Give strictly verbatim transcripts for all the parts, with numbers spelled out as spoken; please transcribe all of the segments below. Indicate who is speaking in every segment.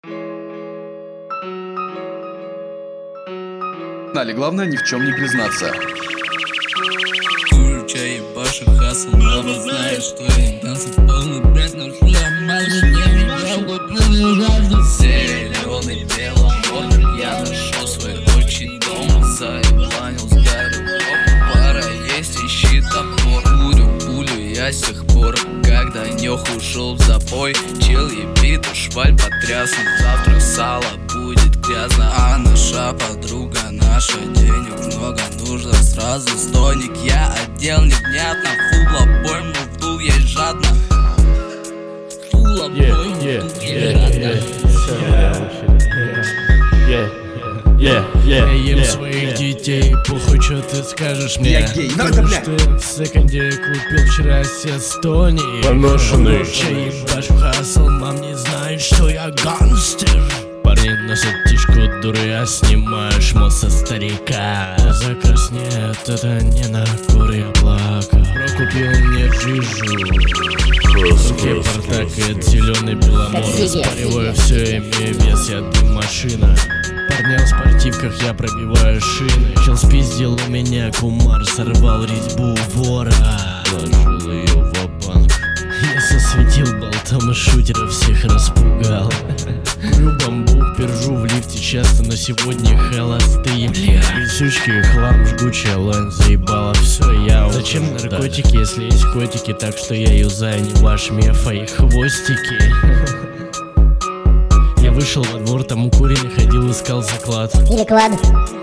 Speaker 1: Дали, главное ни в чем не признаться.
Speaker 2: Курю чай, ебашу хасл, мама знает, что я ебался. Полный бред, но что я мажу, не видел, хоть зеленый белый мод. Я нашел свой отчий дом, заебланил, сгарил дом. Пара есть, ищи топор. Курю пулю я с тех пор, когда нёх ушел в запой. Чел ебит, шваль потрясен. Завтра сало будет грязно, а наша подруга наша. Денег много, нужно сразу стольник. Я одел невнятно, фул обойму вдул ей жадно. Фул обойму вдул ей жадно.
Speaker 3: Я ем своих детей, похуй, что ты скажешь мне.
Speaker 1: Я гей,
Speaker 3: Потому
Speaker 1: надо, бля.
Speaker 3: что я в секонде купил вчера все стони.
Speaker 4: Поношенный.
Speaker 3: Чай ебашу хасл, мам не знает, что я гангстер. Парни носят тишку, дуры, а снимаешь мод со старика. Глаза краснеют, это не на кур я плакал. Прокупил мне жижу. Руки портакает зеленый беломор. Спариваю все, имею вес, я дым машина. Парня в спортивках, я пробиваю шины. Чел спиздил у меня кумар, сорвал резьбу вора. Вложил ее в банк. Я сосветил болтом и шутеров всех распугал. Курю бамбук, пержу в лифте часто, но сегодня холостые. Бесючки, хлам, жгучая лань заебала, все, я уже. Зачем наркотики, если есть котики? Так что я юзаю не ваш меф, а их хвостики. Я вышел во двор, там у курени ходил, искал заклад.
Speaker 5: Или клад.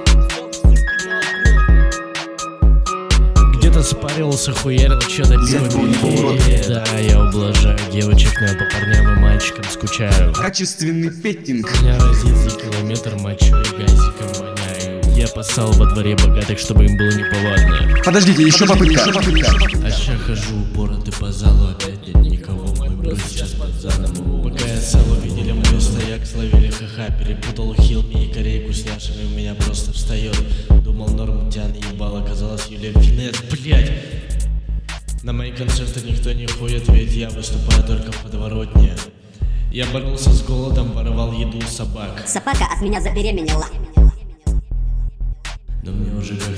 Speaker 3: Где-то спарился, хуярил, что-то пиво пили. Да, я ублажаю девочек, но я по парням и мальчикам скучаю.
Speaker 1: Качественный петтинг.
Speaker 3: Меня разит за километр мочой и газиком воняю. Я поссал во дворе богатых, чтобы им было неповадно.
Speaker 1: Подождите, еще попытка. Еще попытка.
Speaker 3: А ща хожу упоротый по залу, опять нет никого. Мой брат сейчас под задом. Пока я сало видели мой стояк, словили ха-ха. Перепутал хилми и корейку с нашими, у меня просто встает. Думал норм, тян ебал, оказалось Юлия Финес, блять. На мои концерты никто не ходит, ведь я выступаю только в подворотне. Я боролся с голодом, воровал еду у собак.
Speaker 5: Собака от меня забеременела.
Speaker 3: Но мне уже как